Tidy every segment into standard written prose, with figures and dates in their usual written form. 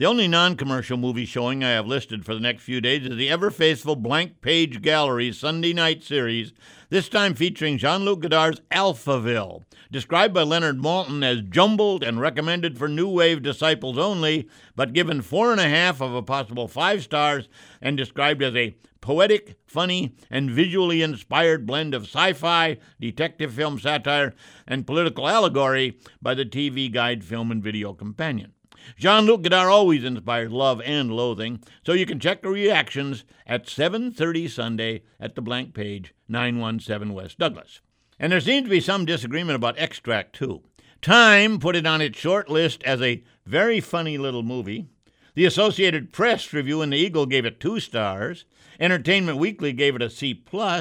The only non-commercial movie showing I have listed for the next few days is the ever-faithful Blank Page Gallery Sunday night series, this time featuring Jean-Luc Godard's Alphaville, described by Leonard Maltin as jumbled and recommended for New Wave disciples only, but given 4.5 of a possible 5 stars and described as a poetic, funny, and visually inspired blend of sci-fi, detective film satire, and political allegory by the TV Guide Film and Video Companion. Jean-Luc Godard always inspires love and loathing, so you can check the reactions at 7:30 Sunday at the Blank Page, 917 West Douglas. And there seems to be some disagreement about Extract, too. Time put it on its short list as a very funny little movie. The Associated Press review in the Eagle gave it 2 stars. Entertainment Weekly gave it a C+,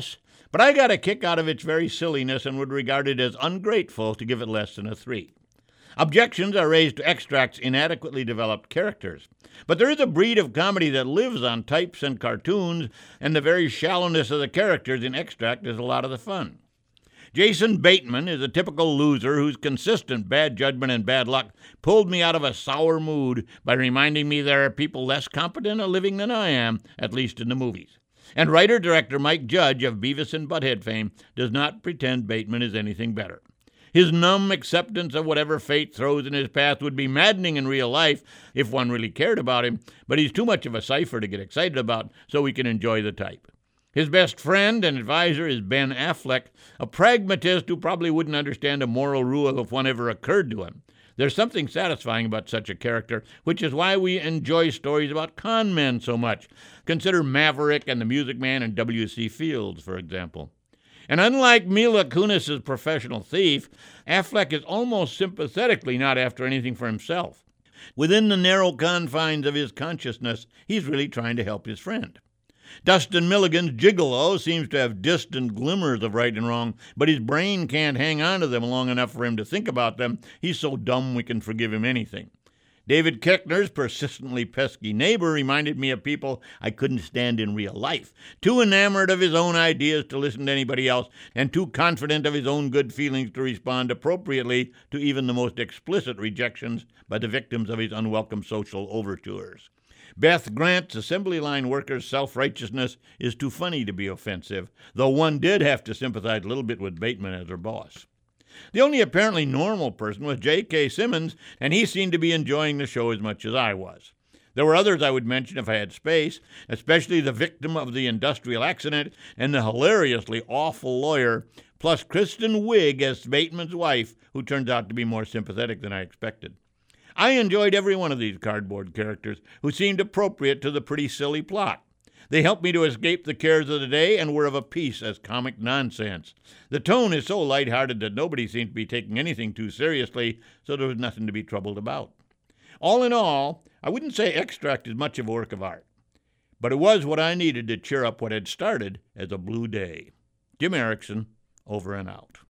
but I got a kick out of its very silliness and would regard it as ungrateful to give it less than a 3. Objections are raised to Extract's inadequately developed characters. But there is a breed of comedy that lives on types and cartoons, and the very shallowness of the characters in Extract is a lot of the fun. Jason Bateman is a typical loser whose consistent bad judgment and bad luck pulled me out of a sour mood by reminding me there are people less competent at living than I am, at least in the movies. And writer-director Mike Judge of Beavis and Butthead fame does not pretend Bateman is anything better. His numb acceptance of whatever fate throws in his path would be maddening in real life if one really cared about him, but he's too much of a cipher to get excited about, so we can enjoy the type. His best friend and advisor is Ben Affleck, a pragmatist who probably wouldn't understand a moral rule if one ever occurred to him. There's something satisfying about such a character, which is why we enjoy stories about con men so much. Consider Maverick and the Music Man and W.C. Fields, for example. And unlike Mila Kunis's professional thief, Affleck is almost sympathetically not after anything for himself. Within the narrow confines of his consciousness, he's really trying to help his friend. Dustin Milligan's Gigolo seems to have distant glimmers of right and wrong, but his brain can't hang on to them long enough for him to think about them. He's so dumb we can forgive him anything. David Koechner's persistently pesky neighbor reminded me of people I couldn't stand in real life, too enamored of his own ideas to listen to anybody else, and too confident of his own good feelings to respond appropriately to even the most explicit rejections by the victims of his unwelcome social overtures. Beth Grant's assembly line worker's self-righteousness is too funny to be offensive, though one did have to sympathize a little bit with Bateman as her boss. The only apparently normal person was J.K. Simmons, and he seemed to be enjoying the show as much as I was. There were others I would mention if I had space, especially the victim of the industrial accident and the hilariously awful lawyer, plus Kristen Wiig as Bateman's wife, who turns out to be more sympathetic than I expected. I enjoyed every one of these cardboard characters, who seemed appropriate to the pretty silly plot. They helped me to escape the cares of the day and were of a piece as comic nonsense. The tone is so lighthearted that nobody seemed to be taking anything too seriously, so there was nothing to be troubled about. All in all, I wouldn't say Extract is much of a work of art, but it was what I needed to cheer up what had started as a blue day. Jim Erickson, over and out.